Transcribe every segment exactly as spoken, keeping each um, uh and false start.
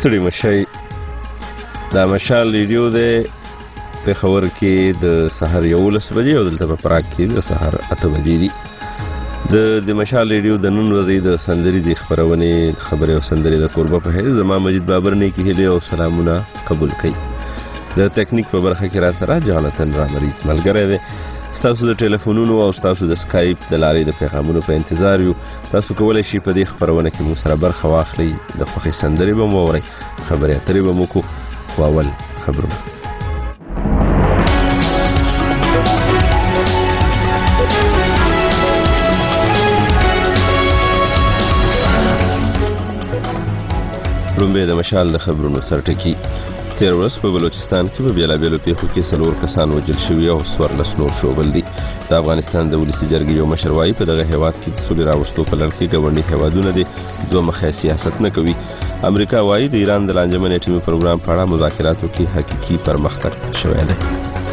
ستړي مشئ. دا مشال ریډیو دی پېښور کې د سهار یولس بجې او دلته په پراګ کې د سهار اته بجې دي. د د مشال ریډیو د نن ورځې د سندري د خبرونې خبرې او سندري د کوربه په حیث زما مجید بابر نه کې هلي او سلامونه قبول کړئ. د ټیکنیک په برخه کې را سره جانتن رامریز ملګری دی. تاسو د ټلیفونونو او تاسو د سکایپ د لارې د پیغامونو په انتظار یو. تاسو کولای شئ په دې خبرونه کې مو سره برخه واخلئ. د خوښۍ سندري به مو اورئ، خبرې اترې به مو کوو. خو اول خبرونه. لومبې د مشال د خبرونو سرټکی. تیر ورځ په بلوچستان کې په بیلابیلو پیښو کې څلور کسان وژل شوي او څوارلس نور ژوبل دي. د افغانستان د ولسي جرګې یو مشر وایي په دغه هیواد کې د سولې راوستو په لړ کې ګاونډي هیوادونه دي دوه مخی سیاست نه کوي. امریکا وایي د ایران د لانجمن اټومي پروګرام په اړه مذاکراتو کې حقیقي پرمختګ شوی دی.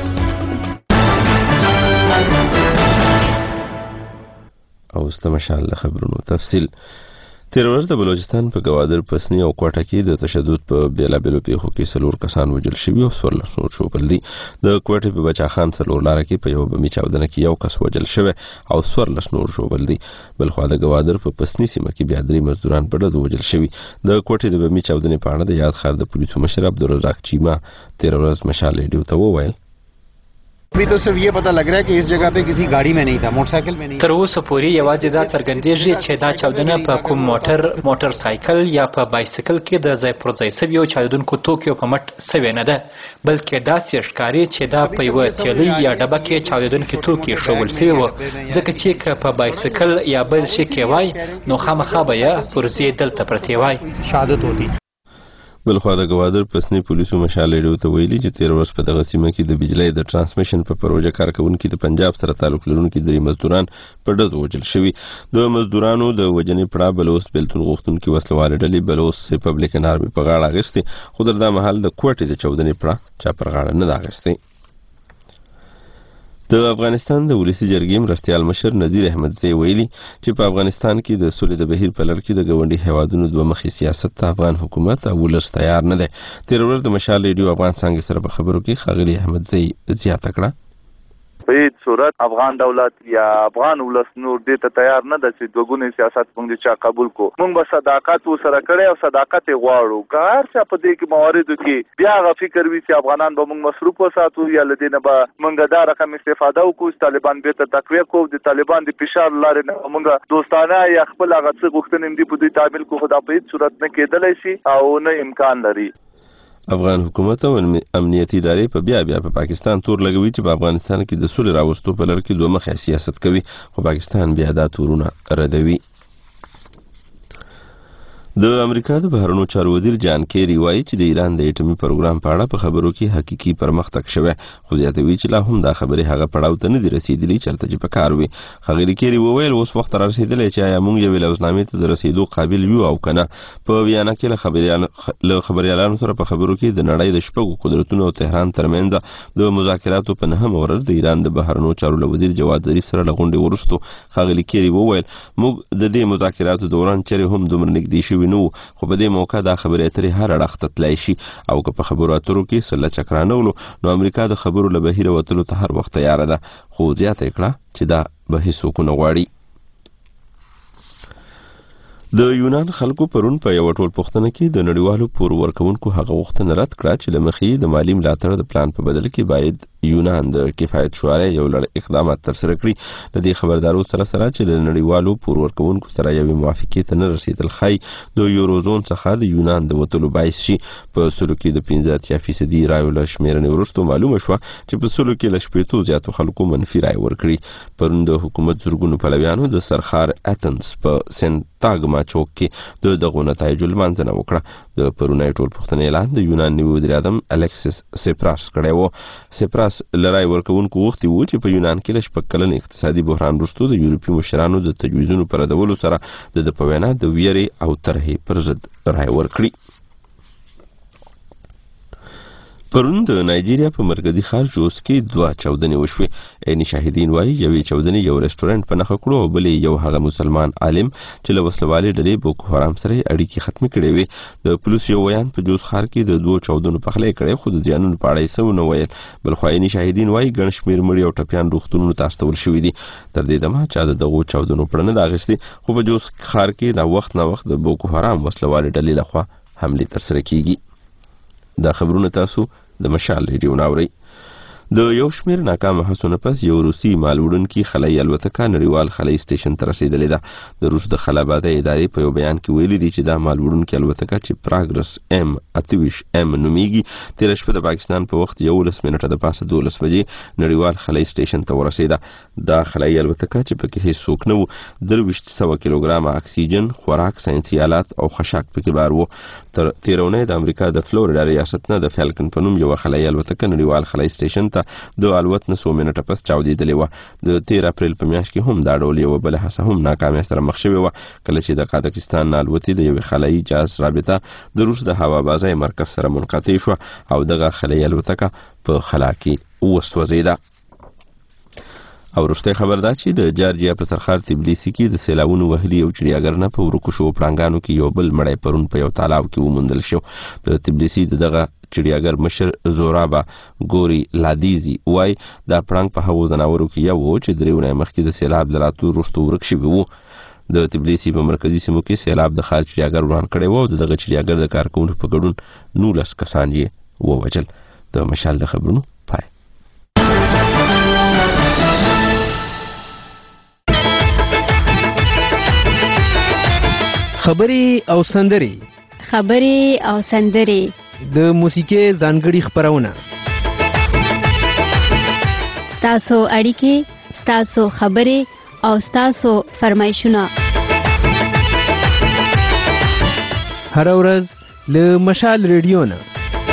او اوس د مشال د خبرونو تفصیل. تیر ورځ د بلوچستان په گوادر پسنی او کوټه کې د تشدد په بیلابیلو پیښو کې څلور کسان وژل شوي او څوارلس نور ژوبل دي. د کوټې په بچا خان څلور لاره کې په یو بمي چاودنه کې یو کس وژل شوی او څوارلس نور ژوبل دي. بلخوا د گوادر په پسنی سیمه کې بیا درې مزدوران په ډزو وژل شوي. د کوټې د بمي چاودنې په اړه د یاد ښار د پولیسو مشر عبدالرزاق چیما تیر ورځ مشال ریډیو ته وویل. अभी तो सिर्फ ये पता लग रहा है कि इस जगह पे किसी गाड़ी में नहीं था, मोटरसाइकिल में नहीं. تر اوسه پورې یوازې دا څرګندېږي چې دا چاودنه په کوم موټر موټر سایکل یا په بایسکل کې د ځای پر ځای سوي چاودونکو توکیو په مټ سوي نه ده، بلکې داسې ښکاري چې دا په یوه تیلي یا ډبه کې چاودونکي توکي ښوول سوي وو، ځکه چې که په بایسکل یا بل شي کې وای نو خامخا به یې پرزې دلته پرتې وای. شهادت ہوتی. بلخوا د گوادر پسنی پولیسو مشال ریډیو ته ویلي چې تیر ورځ په دغه سیمه کې د بجلی د ترانسمیشن په پروژه کارکونکي د پنجاب سره تعلق لرونکي درې مزدوران په ډزو وژل شوي. د مزدورانو د وژنې پړه بلوڅ بیلتون غوښتونکي وسلوالې ډلې بلوڅ ریپبلیکن آرمي په غاړه اخیستې، خو تر دا مهال د کوټې د چاودنې پړه چا پر غاړه نه ده اخیستې. د افغانستان د ولسي جرګې مرستیال مشر نذیر احمدزی ویلي چې په افغانستان کې د سولې د بهیر په لړ کې د ګاونډي هیوادونو دوه مخي سیاست ته افغان حکومت او ولس تیار نه دی. تیر ورځ د مشال ریډیو افغان څانګې سره په خبرو کې ښاغلي احمدزی زیاته کړه. په هیڅ صورت افغان دولت یا افغان ولس نور دې ته تیار نه ده چې دوګونی سیاست موږ چا قبول کو. موږ به صداقت وسره کړی او صداقت غواړو. که هر څه په دې کې مواردو کې بیا غو فکر وي چې افغانان به موږ مصروف وساتو یا لدې نه به موږ دا رقم استفاده وکړو چې طالبان به ته تقویه کو د طالبان د فشار لارې نه موږ دوستانه یا خپل هغه څه غوښتنې دې په دې تعامل کو خدا په هیڅ صورت نه کېدلی شي او نه امکان لري. افغان حکومت او امنیتي ادارې په بیا بیا په پا پاکستان تور لګوي چې په افغانستان کې د سولې راوستو په لړ کې دوه مخی سیاست کوي، خو پاکستان بیا دا تورونه ردوي. د امریکا د بهرنیو چارو وزیر جان کیری وایي چې د ایران د اټومي پروګرام په اړه په خبرو کې حقيقي پرمختګ شوی، خو زیاتوي چې لا هم دا خبرې هغه پړاو ته نه دي رسیدلي چرته چې په کار وي. ښاغلي کیری وویل اوس وخت را رسیدلی چې آیا موږ یوې لوزنامې ته د رسیدو قابل یو او کنه. په ویانا کې له خبریالانو سره په خبرو کې د نړۍ د شپږو قدرتونو او تهران ترمنځ د مذاکراتو په نهم ورځ د ایران د بهرنیو چارو وزیر جواد ظریف سره له غونډې وروسته ښاغلي کیری وویل موږ د دې مذاکراتو دوران چیرې هم دومره نږدې شوي نه وو، خو په دې موقع دا خبرې اترې هر اړخ ته تللی شي او که په خبرو اترو کې څه لچک رانغلو نو امریکا د خبرو له بهیره وتلو ته هر وخت تیاره ده، خو زیاته یې کړه چې دا به هیڅوک ونه غواړي. د یونان خلکو پرون په یو ټول پوښتنه کې د نړیوالو پور ورکوونکو هغه غوښتنه رد کړه چې له مخې د مالی ملاتړ د پلان په بدل کې باید یونان د کفایت شورا یو لړ اقدامات ترسره کړي. د دې خبردارو سره سره چې د نړیوالو پور ورکوونکو سره یوې موافقې ته نه رسیدل ښایي د یوروزون څخه د یونان د وتلو باعث شي. په سلو کې د پنځه اتیا فیصدي رایو له شمېرنې وروسته معلومه شوه چې په سلو کې له شپېتو زیاتو خلکو منفي رای ورکړي. پرون د حکومت زرګونو پلویانو د سرخار اتنز په سنتاګما چوک کې د دغو نتایجو لمانځنه وکړه. د پرونی ټول پوښتنې اعلان د یونان نوي وزیر اعظم الیکسیس سیپراس کړی و. سیپراس لرای ورکوونکو غوښتي وو چې په یونان کې له شپږ کلن اقتصادي بحران وروسته د یورپي مشرانو د تجویزونو په ردولو سره د په وینا د ویرې او طرحې پر ضد رای ورکړي. پرون د نایجیریا په مرکزی ښار جوس کې دوه چاودنې وشوې. عیني شاهدین وایي یوې چاودنې یو رستورانت په نښه کړو او بلې یو هغه مسلمان عالم چې له وسلوالې ډلې بوکو حرام سره اړیکې ختمې کړې وې. د پولیس یو بیان په جوس ښار کې د دوو چاودنو پخلی کړی خو د زیانونو په اړه یې څه ونه ویل. بلخوا عیني شاهدین وایي ګڼ شمېر مړي او ټپیان روغتونونو ته استول شوي دي. تر دې دمه چا د دغو چاودنو پړه نه ده اخیستې خو په جوس ښار کې نا وخت نا وخت د بوکو حرام وسلوالې ډلې لخوا حملې ترسره کیږي. دا خبرونه تاسو د مشال ریډیو ناوري. د یو شمېر ناکامه هڅو نه پس یو روسي مال وړونکي خلایي الوتکه نړیوال خلایي سټیشن ته رسېدلې ده. د روس د خلابادۍ ادارې په یو بیان کې ویلي دي چې دا مال وړونکي الوتکه چې پراګرس ام اتویش ام نومیږي تېره شپه د پاکستان په وخت یولس منټه د پاسه دولس بجې نړیوال خلایي سټیشن ته ورسېده. دا خلایي الوتکه چې پکې هیڅ څوک نه و درویشت سوه کیلوګرامه اکسیجن خوراک ساینسي آلات او خشاک پکې بار و. تر تېره اونۍ د امریکا د فلوریډا ریاست نه د فالکن په نوم یوه خلایي الوتکه نړیوال خلایي سټیشن ته د الوت نه څو منټه پس چاودېدلې وه. د تېر اپریل په میاشت کې هم دا ډول یوه بله هڅه هم ناکامۍ سره مخ شوې وه کله چې د قازقستان نه الوتې د یوې خلایي جهاز رابطه د روس د هوابازۍ مرکز سره منقطع شوه او دغه خلایي الوتکه په خلا کې وسوځېده. او وروستی خبر دا چې د جارجیا په سرخار تبلیسي کې د سیلاونو وهلي یو چړیاګر نه په ورکو شوو پړانګانو کې یو بل مړی پرون په یو تالاو کې وموندل شو. د تبلیسي د دغه چړیاګر مشر زورابا ګوري لادیزي وای دا پړانګ په هغو ځناورو کې یو و چې درې اونۍ مخکې د سیلاب د راتلو وروسته ورک شوي وو. د تبلیسي په مرکزي سیمو کې سیلاب د ښار چړیاګر وران کړی و او د دغه چړیاګر د کارکوونکو په ګډون نولس کسان یې ووژل. د مشال د خبرونو پای. خبرې او سندرې خبرې او سندرې د موسیقي ځانګړي خبرونه ستاسو اړیکې ستاسو خبرې او ستاسو فرمایشونه هر ورځ له مشال ریډیو نه.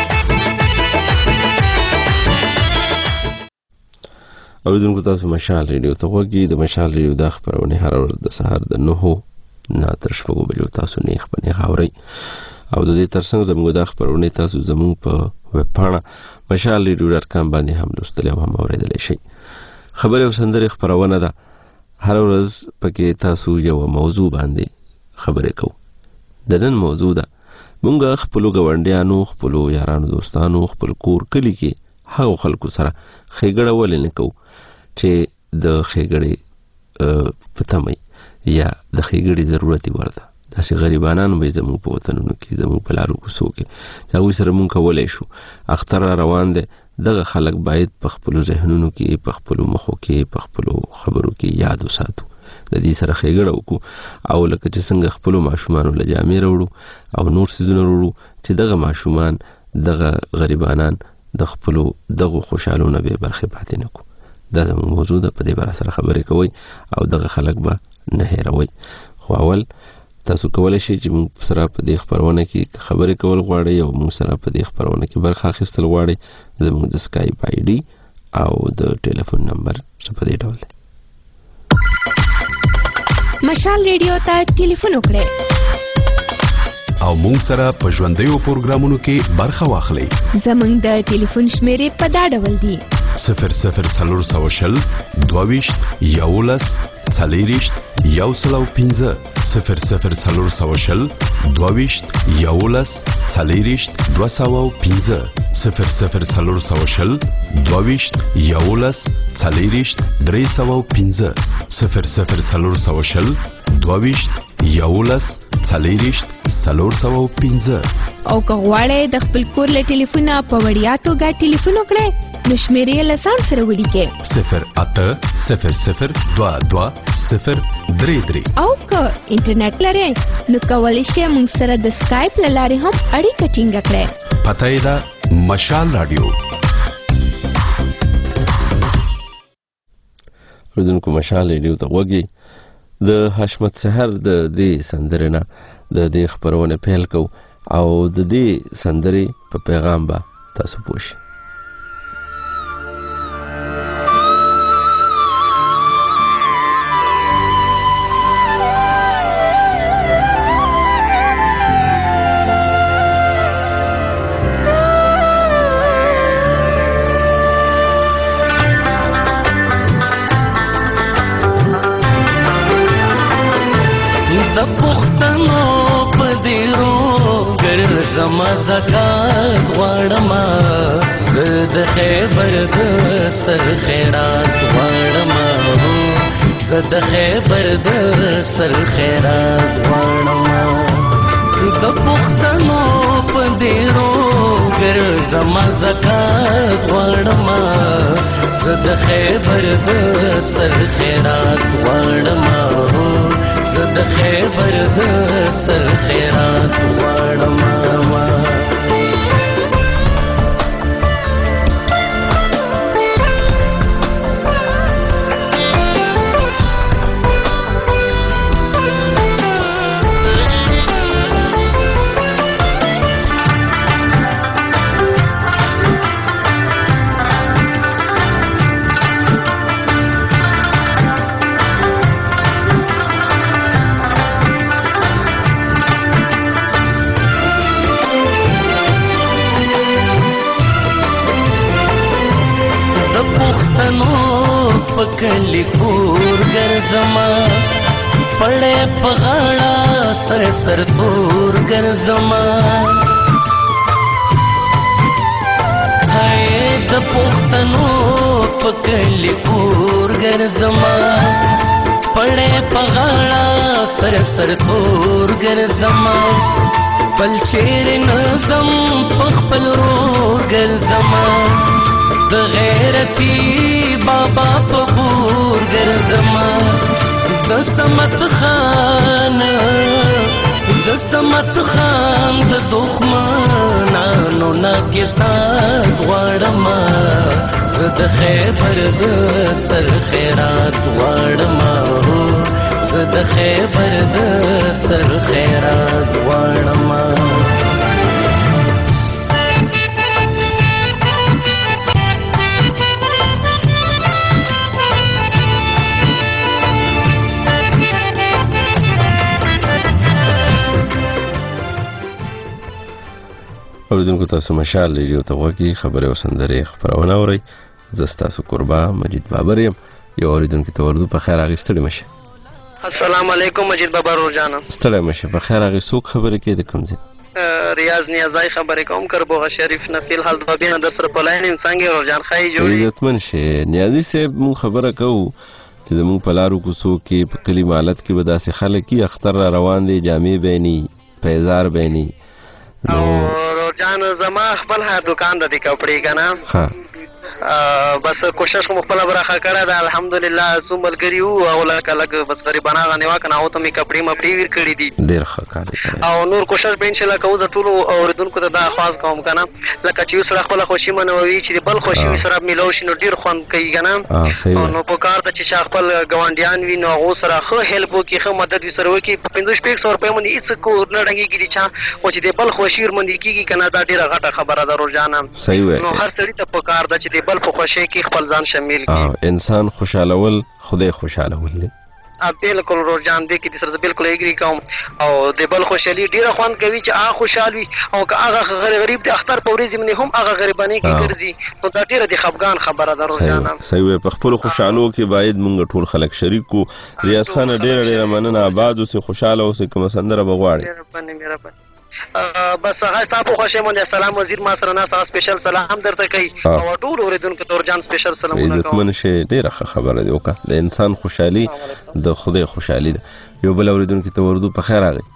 اوریدونکو تاسو مشال ریډیو ته غوږ د مشال ریډیو د خبرونه هر ورځ د سهار د نهو نه تر شپږو بجو تاسو نیخ په نیخ اورئ او د دې ترڅنګ زموږ د خبرونه تاسو زموږ په ویب پاڼه مشال ریډیو ډاټ کام باندې هم لوستلی او هم اوریدلی شئ. خبرې او سندرې خپرونه ده. هر ورځ پکې تاسو یو موضوع باندې خبرې کوو. د نن موضوع ده موږ خپلو ګاونډیانو خپلو یارانو دوستانو خپل کور کلي کې هغو خلکو سره ښېګړه ولې نه کوو چې د ښېګړې په تمه یا د ښېګړې ضرورت یې ورته. داسې غریبانان به زموږ په وطنونو کې زموږ په لارو کوڅو کې چې هغوی سره موږ کولی شو. اختر را روان دی. دغه خلک باید په خپلو ذهنونو کې په خپلو مخو کې په خپلو خبرو کې یاد وساتو. د دې سره ښېګړه وکړو او لکه چې څنګه خپلو ماشومانو له جامې راوړو او نور څیزونه راوړو چې دغه ماشومان دغه غریبانان د خپلو دغو خوشحالو نه بې برخې پاتې نه کړو. دا زموږ موضوع ده. په دې باره سره خبرې کوئ او دغه خلک به نه هیروئ. خو اول تاسو کولی شئ چې موږ سره په دې خپرونه کې خبرې کول غواړئ او موږ سره په دې خپرونه کې برخه اخیستل غواړئ زموږ د سکایپ آی ډي او د ټلیفون نمبر څه په دې ډول دی. مشال ریډیو ته ټلیفون وکړئ او موږ سره په ژوندیو پروګرامونو کې برخه واخلئ. زموږ د ټلیفون شمیرې په دا ډول دي: صفر صفر څلور سوه شل دوه ویشت یولس څلېرویشت یو سل او پنځه صفر صفر څلور سوه شل دوه ویشت یولس څلېرویشت دوه سوه او پنځه صفر صفر څلور سوه شل دوه ویشت یولس څلېرویشت درې سوه او پنځه صفر صفر څلور سوه شل دوه ویشت یولس څلېرویشت څلور سوه او پنځه. او که غواړئ د خپل کور له ټلیفونه په وړیا توګه ټلیفون وکړئ نو شمیرې یې له ځان سره ولیکئ: صفر اته صفر صفر دوه دوه صفر درې درې. او که انټرنیټ لرئ نو کولی شئ موږ سره د سکایپ له لارې هم اړیکه ټینګه کړئ. پته یې ده مشال راډیو. اوریدونکو مشال ریډیو ته غوږ یئ. د حشمت سحر د دې سندرې نه د دې خپرونه پیل کوو او د دې سندرې په پیغام به تاسو پوه شئ. زکات غواړم زه د خیبر د سر خیرات غواړم زه د خیبر د سر خیرات غواړم د پښتنو په ډیرو ګرځم زکات غواړم زه د خیبر د سر خیرات غواړم زه د خیبر د سر خیرات غواړم کلی کور ګرځما پړې په غاړه سر سر تور ګرځما هاي د پښتنو په کلی کور ګرځما پړې په غاړه سر سر تور ګرځما بل چیرې نظم په خپل رور ګرځما د غیرتی بابا په غور ګرځما د سمت خان د سمت خان د دښمنانو نه کیسات غواړم زه د خیبر د سر خیرات غواړم زه د خیبر د سر خیرات غواړم اوریدونکو تاسو مشال ریډیو ته وګورئ خبرې او سندرې خبرونه اورئ زه ستاسو قربا مجید بابر یم یو اوریدونکو ته ورته په خیر اغستړی مشه السلام علیکم مجید بابر روزانه ستړی مشه په خیر اغسوک خبرې کې د کوم ځای ریاض نیازای خبرې کوم کربوغه شریف نه فیل حال دوبینه د سر په لاین انسان کې روزان خای جوړي عزتمن شه نیازي صاحب مون خبره کوو چې زموږ په لارو کوڅو کې په کلی مالت کې به داسې خلک کې اختر را روان دي جامې بینی پیزار بینی او روزان زما خپل ها دکان د دې کپڑے کنه ها بس کوشش کوم خپل برخه کړه دا الحمدلله سومل کړیو او لکه لکه بس غریبانه غنیوا کنه او ته می کپڑے مپړی ور کړی دي ډیر ښه کار او نور کوشش به ان شاء الله کوو د ټولو اوریدونکو ته دا خاص کوم کنه لکه چې سره خپل خوشي منوي چې بل خوشي سره ملو شي نو ډیر خوند کوي کنه نو په کار ته چې خپل ګوانډیان وي نو غو سره خو هیلپ وکي خو مدد سره وکي په پنځه شپږ سو روپۍ باندې هیڅ کو نه ډنګي کیږي او چې بل خوشي باندې کیږي کنه دا ډیره غټه خبره ده روزانه صحیح وای نو هر سړی ته په کار ده چې بل په خوشي کې خپل ځان شامل کړي انسان خوشالول خدای خوشالول دی ا بالکل روزان دې کې سره بالکل ایګری کوم او د بل خوشالي ډیره خوان کوي چې هغه خوشالي او که هغه غریب د اختر په ورځ باندې هم هغه غریبانی کې ګرځي نو دا ډیره د خفقان خبره ده روزانه صحیح وي په خپل خوشالو کې باید مونږ ټول خلک شریک کو ریاض خان ډیره ډیره مننه آباد اوسه خوشاله اوسه کوم سندره بغواړي بس هغه تاسو خوشی مونږ سلام وزیر ما سره نه تاسو سپیشل سلام درته کوي او ټول اوریدونکو ته ورجان سپیشل سلامونه کوم عزتمن شه ډیره خبره دی وکړه د انسان خوشحالي د خدای خوشحالي ده یو بل اوریدونکو ته ورته په خیر راغی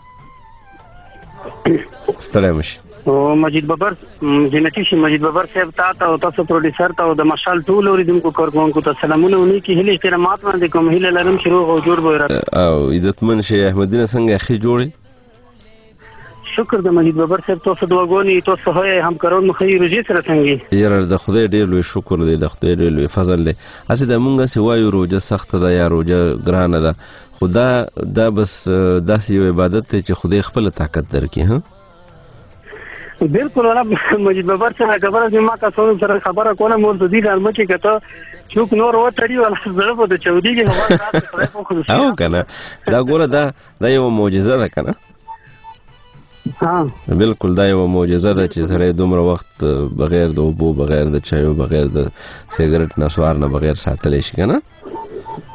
ستړی مشه او مجید بابر جنتی شي مجید بابر صاحب تا او تاسو پروډوسر ته او د مشال ټول اوریدونکو کارکونکو ته سلامونه ونی کی هله احترامات باندې کوم هله لرم شروع او جوړ به راځي او عزتمن شه احمدینه څنګه اخی جوړي شکر د مجید بابر صاحب تاسو دواګونی تاسو هي همکارون مخې روزي سره څنګه یاره د خدای ډیر لوی شکر دی د خدای ډیر لوی فضل دی اسی د مونږه سوایو روزه سخت ده یا روزه ګرانه ده خدا دا بس داسې یو عبادت ته چې خدای خپل طاقت درکې ها بالکل ولا مجید بابر سره خبره چې ما تاسو سره خبره کوله مور د دې درمه کې کته چوک نور و تړي ولا زړه په د چودي کې هوا تاسو او کنه دا ګوره دا دا یو معجزه ده کنه ها بالکل دا یو معجزه ده چې سره دومره وخت بغیر د اوبو بغیر د چایو بغیر د سیګریټ نسوار نه بغیر ساتلی شي کنه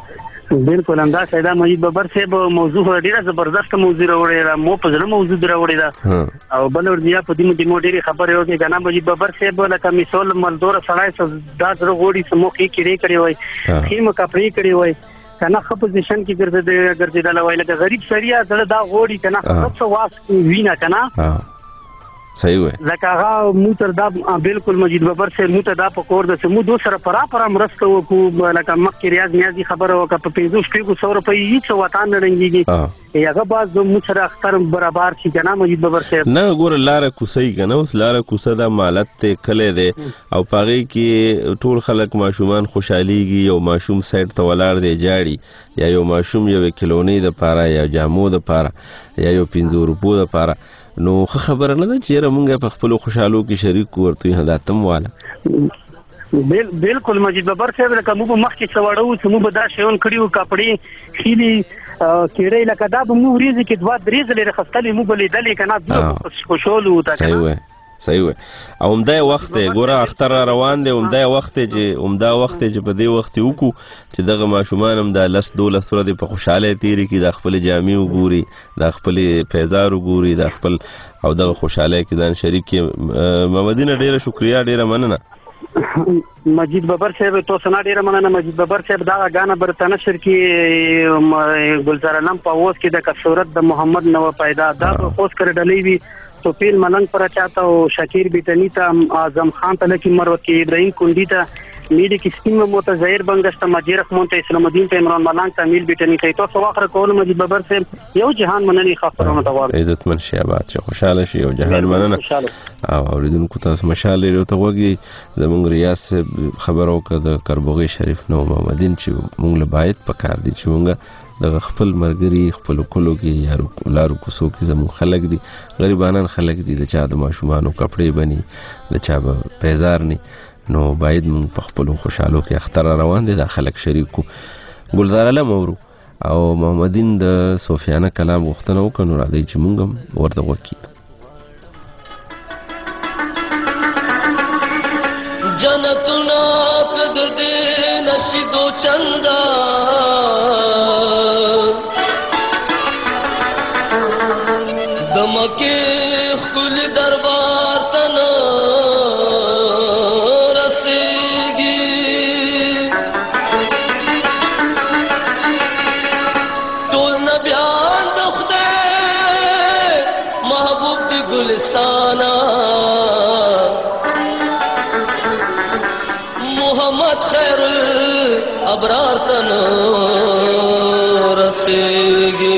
بالکل همدا سیدا مجید ببر صاحب موضوع ډیره زبردست موضوع راوړی دا مو په ځل موضوع راوړی دا او بل ورځیا په دې مو د موډيري خبره یو کې غنا مجید ببر صاحب لکه مثال مزدور سړی دا زره غوړي سمو کې کړي کړي وای خیمه کپړې کړي وای کنه خپ پوزیشن کې ګرځي ګرځي دا وای لکه غریب سړی زړه دا غوړي کنه خپ څه واس وینا کنه صحیح وای لکه هغه مو تر دا بالکل مجید ببر سے مو ته دا پکور د سمو دو سره پرا پرا مرسته وکړو لکه مکه ریاض نیازي خبره وکړه په پنځوس شپږو سو روپۍ هیڅ وطن نه رنګيږي هغه باز مو سره اختر برابر شي کنه مجید ببر صاحب نه ګور لار کوسي کنه اوس لار کوسه د مالت ته کله ده او پاغي کې ټول خلک ماشومان خوشحاليږي او ماشوم سایت ته ولاړ دی جاړي یا یو ماشوم یو کیلونی د پاره یا جامو د پاره یا یو پنځو روپو د پاره نو خبره نه ده چې موږ په خپل خوشحالو کې شریک ورته هدا تم والا بل بالکل مجید ببر صاحب لکه مو مخ کې څوړو چې مو به دا شیون کړیو کپړې خېلي کېړې لکه دا به مو ریزي کې دوا درېز لري خستلې مو بلې دلې کنه خوشحالو تا صحیح وای صحیح وای او همدا وخت ګوره اختر روان دی همدا وخت چې همدا وخت چې په دې وخت وکړو چې دغه ماشومان هم د لس دولس ورځې په خوشاله تیری کې د خپل جامې وګوري د خپل پیزار وګوري د خپل او دغه خوشاله کې ځان شریک محمدینه ډیره شکریا ډیره مننه مجید ببر صاحب تو سنا ډیره مننه مجید ببر صاحب دا غانا برتنه شر کې گلزار علم په اوس کې د کثرت د محمد نو پیدا دا اوس کړ ډلې وی تو پیل ملنګ پر چاته او شکیر بیتنی ته اعظم خان ته لکی مروت کې ابراهیم کندی ته میډی کې سپین موته ظاهر بنگشت مجیرخ مونته اسلام الدین ته عمران ملنګ ته میل بیتنی ته تو سو اخر کول مجید ببر صاحب یو جهان منني خبرونه توار عزت من شي آباد شي خوشاله شي یو جهان مننه او اوریدونکو تاسو مشاله لري ته وګي زمونږ ریاض خبرو کده کربوغي شریف نو محمدین چې مونږ له باید پکار دي چې مونږ د خپل مرګري خپل کولو کې یا لارو کوسو کې زمو خلک دي غریبانان خلک دي د چا د ماشومانو کپڑے بني د چا په پیزار ني نو باید مون په خپل خوشحالو کې اختر روان دي د خلک شریکو ګلزار علم اورو او محمدین د سفیانه کلام غوښتنه وکړو را دي چې مونږ ورته وکی جنتنا کد دې نشدو چندا دمکه خپل دربار تنا رسیږي ټول نبیان د خدای محبوب دی ګلستانا محمد خیر الابرار تنا رسیږي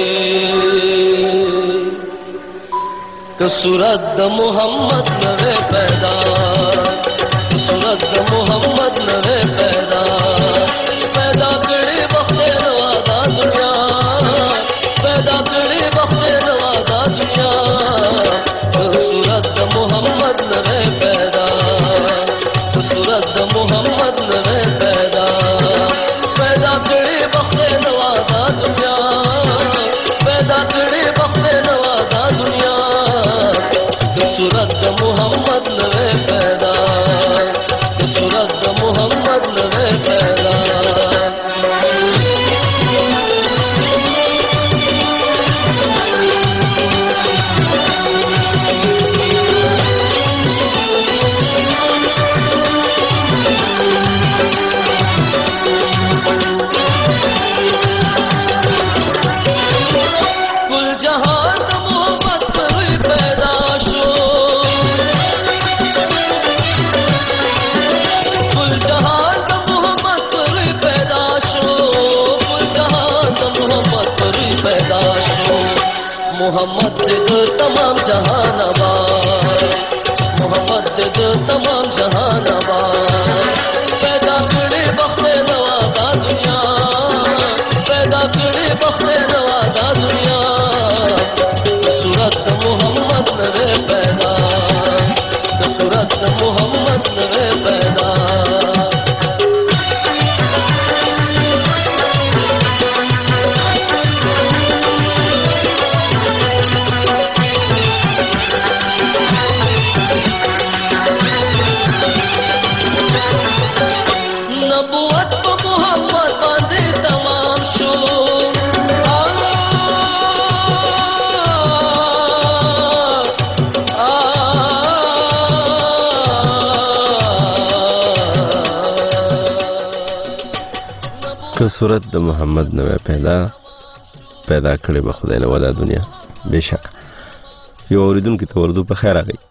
صورت د محمد نوے پیدا صورت د محمد نوے پیدا پیدا کړي وخت نوادا دنیا پیدا کړي وخت نوادا دنیا صورت د محمد نوے پیدا صورت د محمد نوے پیدا پیدا کړي وخت نوادا دنیا پیدا کړي وخت نوادا دنیا صورت محمد نوے پیدا صورت محمد نوے پیدا کل جہان محمد پر پیدا کل جہاں که صورت د محمد نوې پیدا پیدا کړي به خدای له ودا دنیا بشک یو اوریدونکو ته ورته په خیر راغی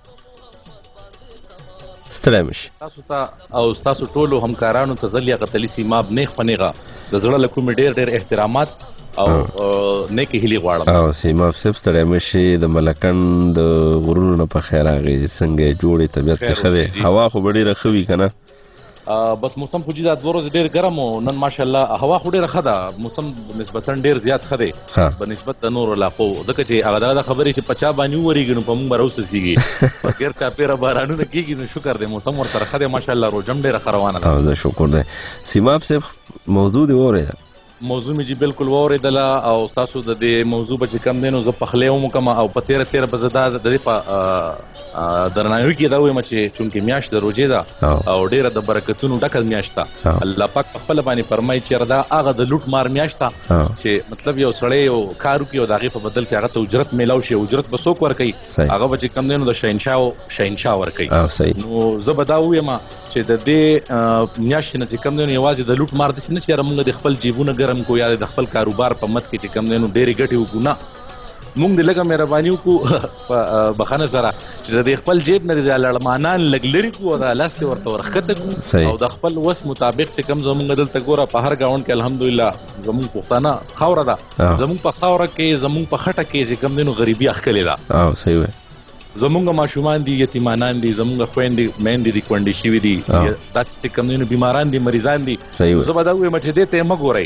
ستړی مشي تاسو ته او تاسو ټولو همکارانو ته زلیا قتلی سیماب نیخ پنیغه د زړه له کومې ډېر ډېر احترامات او نیکې هیلې غواړم او سیماب صاحب ستړی مشي د ملکن د غرونو نه په خیر راغی څنګه جوړې طبیعت ته ښه دی هوا خو به ډېره ښه وي که نه بس موسم خو دا دوه ورځې ډېر ګرم و نن ماشاءالله هوا خو ډېره ښه ده موسم نسبتا ډېر زیات ښه دی په نسبت د نورو علاقو ځکه چې هغه دغه خبرې چې په چا باندې وورېږي نو په موږ به راوڅڅېږي په غیر چاپېره بارانونه کېږي نو شکر دی موسم ورسره ښه دی ماشاءالله روژه هم ډېره ښه روانه ده او زه شکر دی سیماب صاحب موضوع دې واورېده موضوع مې جی بالکل واورېدله او ستاسو د دې موضوع به چې کم دی نو زه پخلی هم وکړم او په تېره تېره به زه دا د دې په درناوي کې دا وایم چې چونکې میاشت د روژې ده او ډېره د برکتونو ډکه میاشت ده الله پاک په خپله باندې فرمایي چې دا هغه د لوټ مار میاشت ده چې مطلب یو سړی یو کار وکړي او د هغې په بدل کې هغه ته اجرت میلاو شي اجرت به څوک ورکوي هغه به چې کم دی نو د شهنشاه شهنشاه ورکوي نو زه به دا ووایم چې د دې میاشتې نه چې کم دی نو یوازې د لوټ مار داسې نه چې یاره موږ د خپل جیبونه ګرم کړو یا د خپل کاروبار په مد کې چې کم دی نو ډېرې ګټې وکړو نه مونږ د لږه مهرباني وکړو په بخښنه سره چې د خپل جیب نه د لړمانان لږ لرې کړو او د لاس دې ورته ورښکته کړو او د خپل وس مطابق چې کوم زمونږ دلته ګوره په هر ګاونډ کې الحمدلله زمونږ پښتانه خاوره ده زمونږ په خاوره کې زمونږ په خټه کې چې کوم دی نو غریبي ښکلې ده او صحیح وایي زمونږ ماشومان دي یتیمانان دي زمونږ خویندې میندې دي کونډې شوي دي داسې چې کوم دی نو بیماران دي مریضان دي زه به دا ووایم چې دې ته یې مه ګورئ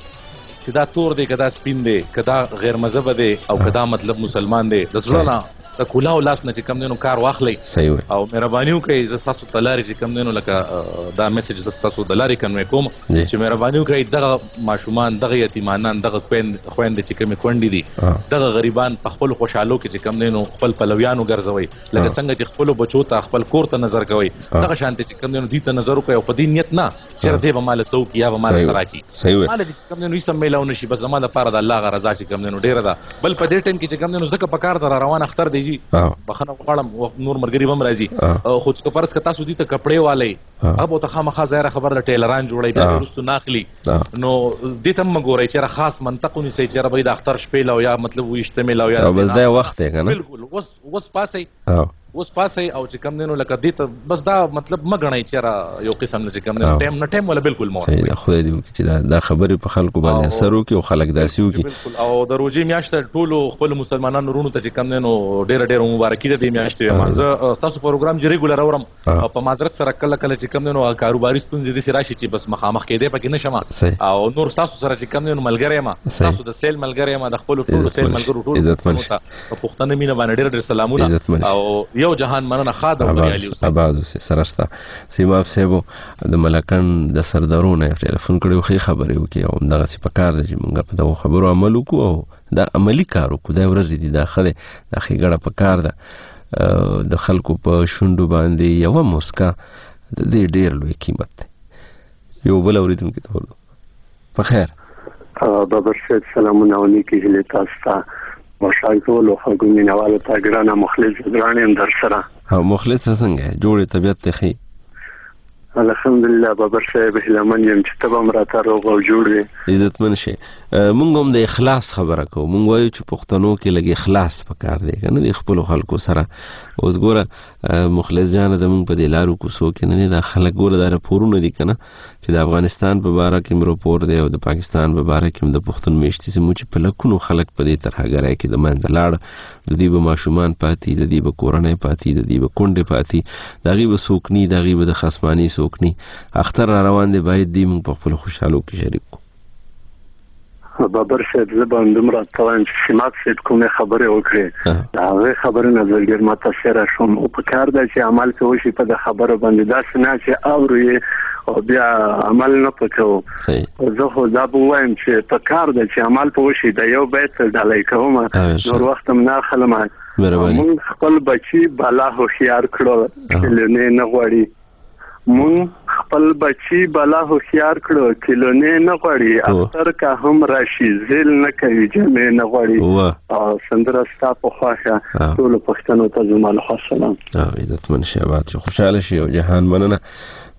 چې دا تور دی که دا سپین دی که دا غیر مذهبه دی او که دا مطلب مسلمان دی د زړه نه د کلاو لاس نه چې کم دی نو کار واخلئ او مهرباني وکړئ زه ستاسو ته لارې چې کم دی نو لکه دا میسج زه ستاسو د لارې کنوی کوم چې مهرباني وکړئ دغه ماشومان دغه یتیمانان دغه خویندې چې کومې کونډې دي دغه غریبان په خپلو خوشحالو کې چې کم دی نو خپل پلویانو ګرځوئ لکه څنګه چې خپلو بچو ته خپل کور ته نظر کوئ دغه شانتې چې کم دی نو دوی ته نظر وکړئ او په دې نیت نه چېرې دی به ماله څه وکړي یا به ماله څه راکړي ماله چې کم دی نو هېڅ هم میلاو نه شي بس زما دپاره د الله هغه رضا چې کم دی نو ډېره ده بل په دې ټایم کې چې کم دی نو ځکه په کار ده را روان اختر دی جي بخښنه غواړم نور ملګري به هم راځي خو چې فرض که تاسو دې ته کپړې والئ هغه به ورته خامخا ظاهره خبره د ټیلران جوړوي بیا وروستو نه اخلي نو دې ته هم مه ګورئ چېرې خاص منطق ونیسئ چېرې به د اختر شپې له او یا مطلب ویشتمې له او یا بس دا وخت دی که نه بالکل اوس اوس پاسئ اوس پاسئ او چې کم دی نو لکه دې ته بس دا مطلب مه ګڼئ چېرې یو قسم نه چې کم دی ټایم نه ټایم والا بالکل مه ورکوئ خدای دې وکړي چې دا خبرې په خلکو باندې اثر وکړي او خلک داسې وکړي بالکل او د روژې میاشت ټولو خپلو مسلمانانو وروڼو ته چې کم دی نو ډېره ډېره مبارکي ده دې میاشتې وایم زه ستاسو پروګرام چې ریګولر اورم او په معذرت سره کله کله چې کم دی نو کاروباري ستونزې داسې راشي چې بس مخامخ کېدی پکې نه شم او نور ستاسو سره چې کم دی نو ملګری یم ستاسو د سیل ملګری یم د خپلو ټولو سیل ملګرو ټولو ته په پښتنه مینه باندې ډېر ډېر سلامونه او یو جهان مننه آباد اوسې سره شته سیماب صاحبو د ملکن د سردارو نه ټلیفون کړی ښې خبرې وکړي او همدغسې په کار ده چې مونږ په دغو خبرو عمل وکړو او دا عملي کار وکړو دا ورځې دي دا ښه دی دا ښېګړه په کار ده د خلکو په شونډو باندې یوه مسکا د دې ډېر لوی قیمت دی یو بل اورېدونکي ته ورځو په خیر بابر صاحب سلامونه او نیکې هیلې تاسو ته مشاهي کولو خلکو مینهوالو ته ګرانه مخلص ګران یم در سره او مخلص څنګه جوړې طبیعت ته ښي الحمدلله بابر صاحب هیلهمن یم چې ته به هم راته روغ او جوړ وې عزتمن شي مونږ هم د اخلاص خبره کوو مونږ وایو چې پښتنو کې لږ اخلاص پکار دی که نه د خپلو خلکو سره اوس ګوره مخلص جانه د مونږ په دې لارو کوڅو کې نه دی دا خلک ګوره دا راپورونه دي که نه چې د افغانستان په باره کې هم راپور دی او د پاکستان په باره کې هم د پښتون میشتي زموږ چې په لکونو خلک په دې ترهګرۍ کې د منځه لاړه د دوی به ماشومان پاتې د دوی به کورنۍ پاتې د دوی به کونډې پاتې د هغوی به څوک ني د هغوی به د خصماني څوک ني اختر را روان دی باید دوی موږ په خپلو خوشحالو کې شریک کړو بابر صاحب زه به همدومره ته وایم چې سیماب صاحب کومې خبرې وکړې د هغې خبرې نه زه ډېر متاثره شوم او په کار ده چې عمل پې وشي په د خبرو باندې داسې نه چې اورو یې او بیا عمل نه پې کوو زه خو دا به ووایم چې په کار ده چې عمل پې وشي د یو بیت ډالۍ کوم نور وخت هم نه اخلم مونږ خپل بچي بالا هوښیار کړو کلونې نه غواړي مونږ خپل بچي بالا هوښیار کړو کلونې نه غواړي اختر که هم راشي زیل نه کوي جمعې نه غواړي او سندره ستا په خوښه ټولو پښتنو ته زما له خوا سلام عزتمن شي آباد شي خوشحاله شي او جهان مننه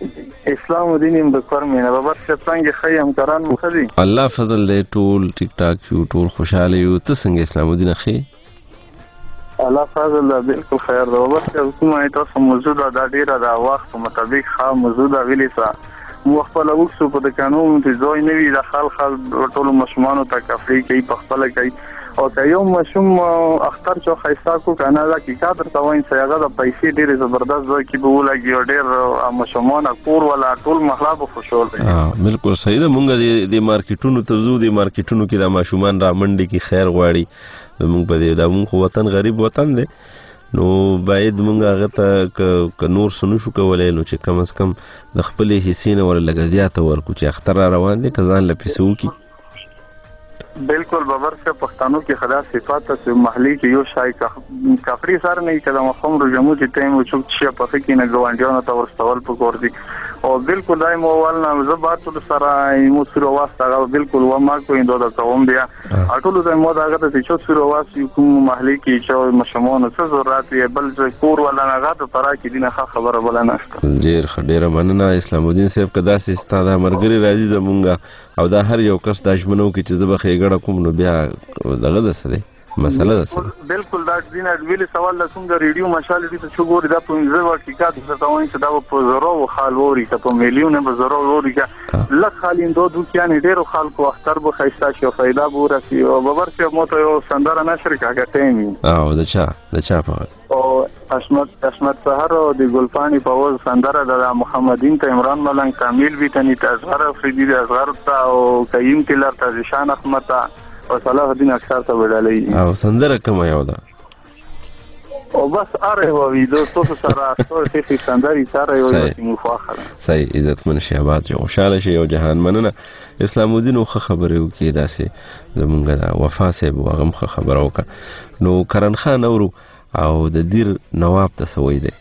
اسلام الدین یم د کورمینه بابر څه څنګه خیم کران مو خدي الله فضل دې ټول ټیک ټاک یو ټول خوشاله یو ته څنګه اسلام الدین خي الله فضل دا بالکل خیر دا بس کومه تاسو موجوده دا ډیره دا وخت مطابق خا موجوده ویلی سا مو خپل وکسو په د قانون ته ځای نه وی د خال خال ټول مشمانو ته کفری کوي په خپل کوي او که یو مشوم اختر چو خیستا کو کنه دا کی کادر تا وین سیاغه د پیسې ډیره زبردست ځای کی به ولګي ډیر مشمون کور ولا ټول محلا به خوشحال دي ها بالکل صحیح ده مونږ د مارکیټونو ته زو د مارکیټونو کې د ماشومان را منډي کی خیر غواړي مونږ په دې د مونږ وطن غریب وطن دی نو باید مونږ هغه ته ک نور سنو شو کولای نو چې کم از کم د خپل حصے نه ور لګ زیاته ورکو چې اختر روان دي کزان لپیسو کی بالکل بابر سے پښتنو کې خدا صفات ته محلي کې یو شای کافری سره نه کله مخم رو جمو چې ټیم او چوک چې په فکر نه ګوانډیانو ته ورستول پکور دي او بالکل دای مو ول نه زبات سره مو سره واسطه بالکل و ما کو اندو د قوم بیا اټول د مو داغه ته چې سره واسي کوم محلي کې چې مشمون څه ضرورت یې بل کور ولا نه غاټه ترا کې دینه خبره بل نه ډیر خډيره مننه اسلام الدین صاحب کدا سي ستاده مرګري راځي زمونږه او دا هر یو کس د اجمنو کې چې زبخه ګړه کوم نو بیا دغه ده سره مسله ده سره بالکل دا دینه ویلي سوال د څنګه ریډیو مشال دي چې ګوري دا په انځور حقیقت څه ته وایي چې دا په زرو خال ووري ته په میلیونه په زرو ووري که لک خالین دو دوکیان ډیرو خلکو اختر به خیستا شي فائدہ بورسي او ببر چې مو ته یو سندره نشر کاګټې او د چا د چا په او اسمت اسمت سحر او د ګلپانی په ول سندره د محمدین ته عمران ملنګ کامل بیتنی تزهر فریدی د اصغر ته او قیم کلر ته ځان احمد او صلاح الدین اکثر ته وړلې او سندره کوم یو ده او بس اره و ویډیو تاسو سره تاسو چې سندري سره یو چې مفاخره صحیح عزت من شهبات جو خوشاله شي او جهان مننه اسلام الدین خو خبره وکي داسې زمونږ د وفا صاحب واغم خبره وکا نو کرن خان اورو او د دیر نواب ته سوي دی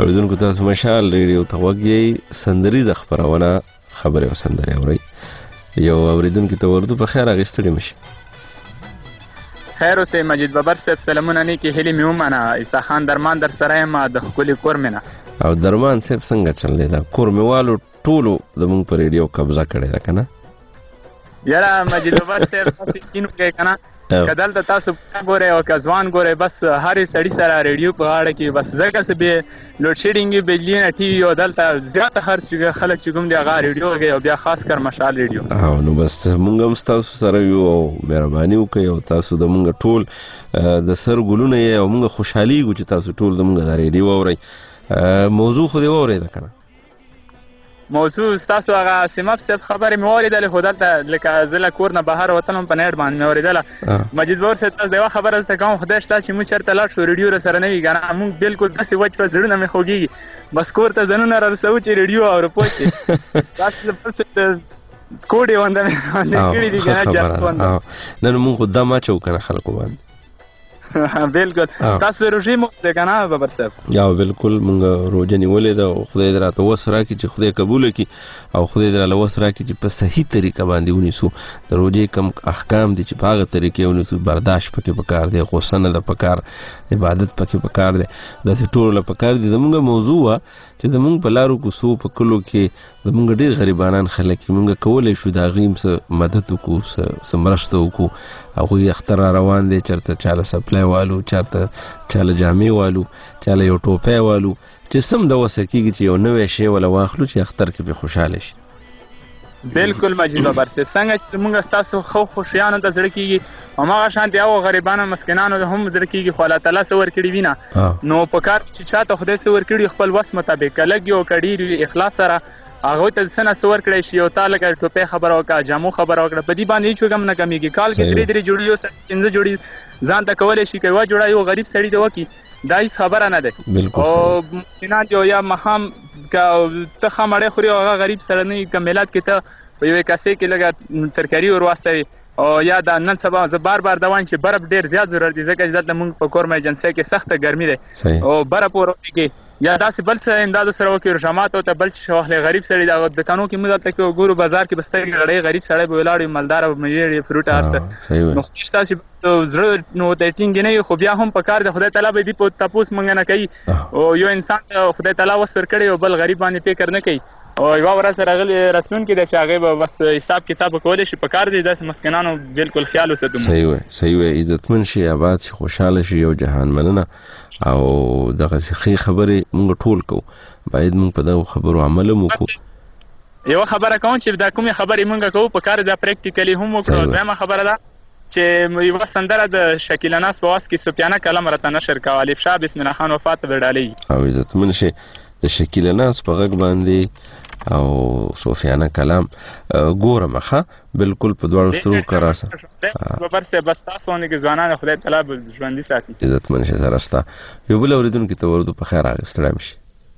اوریدونکو تاسو مشال ریډیو ته وګورئ سندریزه خبرونه خبره او سندره اورئ یو اوریدونکو ته ورته په خیر اغستړي مشي خیر اوسه مجید بابر صاحب سلامونه نه کې هلي میومنه عیسی خان درمان در سره ما د خپل کور منه او درمان صاحب څنګه چللی دا کور میوالو ټولو د مونږ پر ریډیو قبضه کړی دا کنه یاره مجید بابر صاحب تاسو کینو کې کنه کدل ته تاسو ګوره او کزوان ګوره بس هر سړی سره ریډیو په غاړه کې بس زګه څه به لوډ شیډینګ بجلی نه ټي وي او دلته زیاته خرڅ خلک چې کوم دی هغه ریډیو کې او بیا خاص کر مشال ریډیو او نو بس مونږ هم تاسو سره یو او مهرباني وکړئ او تاسو د مونږ ټول د سر ګلونه او مونږ خوشحالي ګو چې تاسو ټول د مونږ د ریډیو اورئ موضوع خو دی اورئ دا کنه موضوع تاسو هغه سیماب صاحب خبرې مې واورېدلې خو دلته لکه زه له کور نه بهر وتلم په نیټ باندې مې اورېدله مجید بابر صاحب تاسو د یوه خبره زده کوم خدای شته چې موږ چېرته لاړ شو ریډیو راسره نه وي که نه موږ بلکل داسې وچ په زړونه مې خوږېږي بس کور ته ځانونه را رسوو چې ریډیو اورو پوه شئ داسې بل څه کوډې ونده مې باندې کړي دي که نه جرس ونده نه نو مونږ خو دا ماچو که نه خلکو باندې بالکل تاسو روژې مو ده که نه بابر صاحب یا بالکل مونږ روژه نیولې ده او خدای دې راته وس راکړي چې خدای قبوله کړي او خدای دې راله وس راکړي چې په صحیح طریقه باندې ونیسو د روژې کم احکام دي چې په هغه طریقې ونیسو برداشت پکې پکار دی غصه نه ده پکار عبادت پکې پکار دی داسې ټولو له پکار دي زمونږ موضوع وه چې زمونږ په لارو کوڅو په کلو کې زمونږ ډېر غریبانان خلک دي مونږ کولی شو د هغوی هم څه مدد وکړو څه مرسته وکړو هغوی اختر را روان دی چېرته چاله سپلای والو چېرته چاله جامې والو چاله یو ټوپی والو چې سم د وسه کېږي چې یو نوی شی وله واخلو چې اختر کې پرې خوشحاله شي بالکل مجید بابر صاحب څنګه چې موږ ستاسو خو خوشیانو ته زړه کېږي هماغه شانتې هغو غریبانو مسکینانو ته هم زړه کېږي خو الله تعالی څه ورکړي وي نه نو په کار چې چاته خدای څه ورکړي خپل وس مطابق که لږ یو که ډېر وي اخلاص سره هغوی ته څه نه څه ورکړی شي او تا لکه ټوپۍ خبره وکړه جامو خبره وکړه په دې باندې هېڅ وګ هم نه کمېږي کال کې درې درې جوړي یو پنځه جوړي ځان ته کولی شي که یوه جوړه یو غریب سړي ته وکړي دا هېڅ خبره نه دی او مسکینان دي او یا ماښام که ته ښه مړۍ خوري او هغه غریب سره نه وي که میلاد کې ته په یوې کاسې کې لږه ترکاري ور واستوي او یا دا نن سبا زه بار بار دا وایم چې برف ډېر زیات ضرورت دی ځکه چې دلته مونږ په کورمه ایجنسۍ کې سخته ګرمي دی او برف ورکړي یا داسې بل څه امدادو سره وکړي رژاماتو ته بل څه واخلي غریب سړي د دکانو کې موږ دلته کې وګورو بازار کې به سترګې غړوي غریب سړی به ولاړ وي مالداره به مېوې فروټ هر څه نو خدای شته چې زړه نو د ټینګ نه وي خو بیا هم په کار د خدای تعالی به دې په تپوس مونږ نه کوي او یو انسان ته خدای تعالی وس ورکړی او بل غریب باندې فکر نه کوي او یوه ورځ راغلی راتلونکي ده چې هغې به بس حساب کتاب کولی شي په کار دی داسې مسکینانو بالکل خیال وساتو صحیح وی صحیح وی عزتمن شي آباد شي خوشحاله شي یو جهان مننه او دغسې ښې خبرې مونږ ټول کوو باید مونږ په دغو خبرو عمل هم وکړو یوه خبره کوم چې دا کومې خبرې مونږ کوو په کار دا پریکټیکلي هم وکړو دویمه خبره ده چې یوه سندره د شکیل اناس په وس کې صوفیانه کلم راته نشر کوه الف شاه بسم الله خان وفات به ډالۍ او عزتمن شي د شکیل اناس په غږ باندې او صوفیانه کلام ګورم ښه بالکل په دواړو سترګو که راسه بابر صاحب بس تاسو باندې کې ځوانان خدای تعالی به ژوندي ساتي عزتمن شي سره ستا یو بل اورېدونکي ته ورودو په خیر راغی ستړی م شي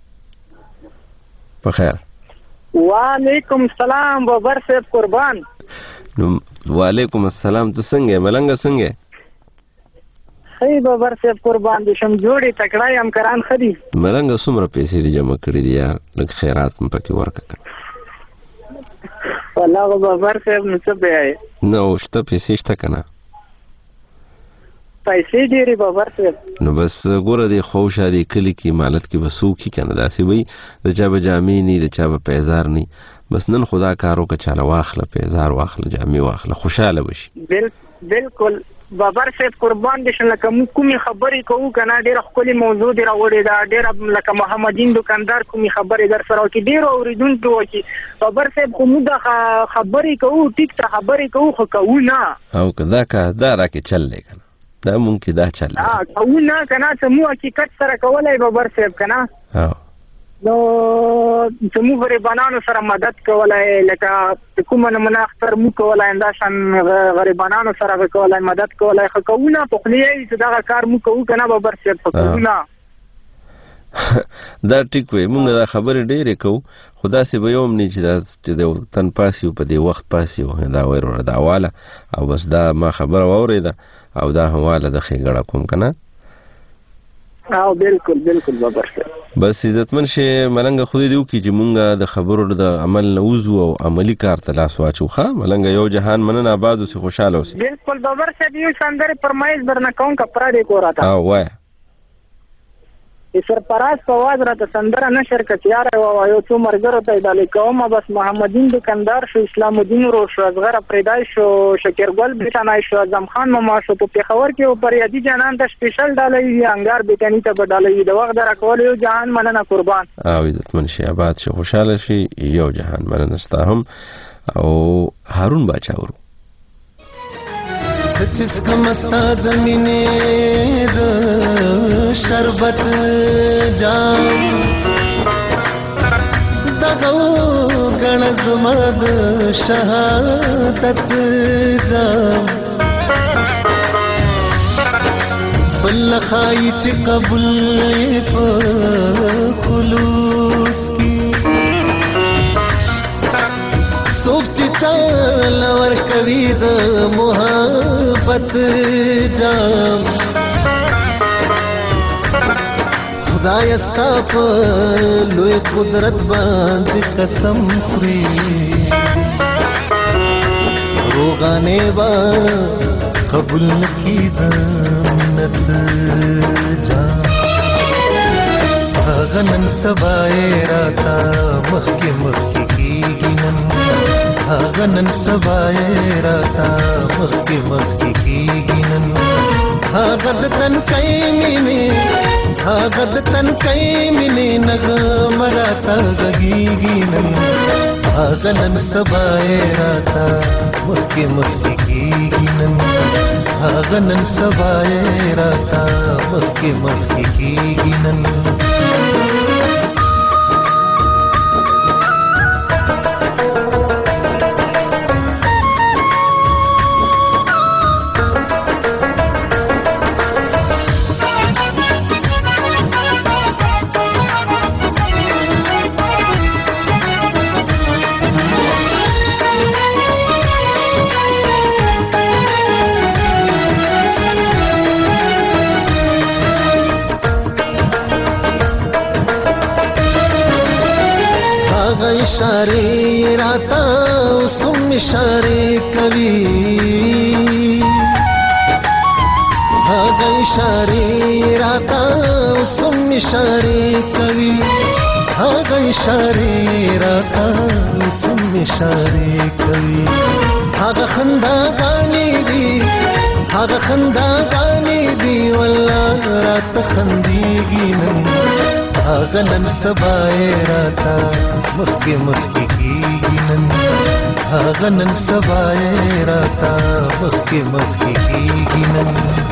په خیر وعلیکم السلام بابر صاحب قربان نو وعلیکم السلام ته څنګه یې ملنګه څنګه یې خی بابر صاحب قربان دي شم جوړې تکړه یم کران ښه دي ملنګه څومره پیسې دي جمع کړي دي یار لږ خیرات م پکې ورکړه والله بابر صاحب نو څه بیایې نه شته پیسې شته که نه پیسې ډېرې بابر صاحب نو بس ګوره دې خوشه دې کلي کې مالت کې به څوک وي که نه داسې وایي د چا به جامې نی د چا به پیزار نی بس نن خو دا کار وکړه چاله واخله پیزار واخله جامې واخله خوشحاله به شي بالکل بابر صاحب قربان دي شم لکه موږ کومې خبرې کوو که نه ډېره ښکلې موضوع دې راوړې ده ډېره لکه محمدین دکاندار کومې خبرې در سره وکړي ډېرو اورېدونکي وکړي بابر صاحب خو موږ خبرې کوو ټیک ته خبرې کوو خو کوو نه او که دا که دا راکې چل دی که نه دا مونږ کې دا چل دی کوو نه که نه څه مو حقیقت سره کولی بابر صاحب که نه نو زموږ غریبانانو سره مدد کولی لکه کومه نمونه اختر مو کولی همدا شان غریبانانو سره به کولی مدد کولی خو کوو نه په خولې یې چې دغه کار مو کوو که نه بابر صاحب خو کوو نه دا ټیک وی مونږ دا خبرې ډېرې کوو خو داسې به یو هم نه چې دا چې د تن پاس یو په دې وخت پاس یو دا ویل وروره دا واله او بس دا ما خبره واورېده او دا هم واله د ښېګړه کوم که نه او بالکل بالکل بابر صاحب بس عزتمن شي ملنګ خو دې وکي چې مونږه د خبرو د عمل نه وزو او عملی کار ته لاس واچو. ښه ملنګ یو جهان مننه آباد اوسې خوشاله اوسې. بالکل بابر صاحب یو سندره فرمایش درنه کوم کا پرا دې کو راته او وای سرپراز په واز راته سندره نشر کچیار او یو څو مرګرو ته د لیکوم بس محمدین دکاندار شو اسلام الدین رو شو اصغر پریدای شو شکر ګل بشانای شو اعظم خان ماما شو په پیښور کې او پر یادی جانان ته سپیشل ډالۍ انګار بیتانی ته بدالې د وخت درکول یو جهان مننه قربان. او عزتمن شي آباد شي خوشاله شي یو جهان مننه ستا هم او هارون باچا ورو سچس کم استاد مینه د شربت جام دغو غن زمد شهادت جام بل خای چې قبول په خلوص کی سوک چې چال ور کوي د محبت جام خدای ستا په لوی قدرت باندې قسم خوري روغانه با قبول نکی د منت جام هغه نن سبا راتا مخکې مخکې کیږي نن هغه نن سبا راتا مخکې مخکې کیږي نن هغه د تن کای مینه هغه د تن کای مینه نغمه راتا غږیږي نن هغه نن سبا راتا مخکې مخکې کیږي نن هغه نن سبا راتا مخکې مخکې کیږي نن इशारे राता सुम इशारे कवि हाँ इशारे राता सुम इशारे कवि हाँ इशारे राता सुम इशारे कवि हाँ खंदा गाने दी हाँ खंदा गाने दी वल्लाह रात खंदीगी नहीं هغه نن سبا راتا مخکې مخکې کیږي نن هغه نن سبا راتا مخکې مخکې کیږي نن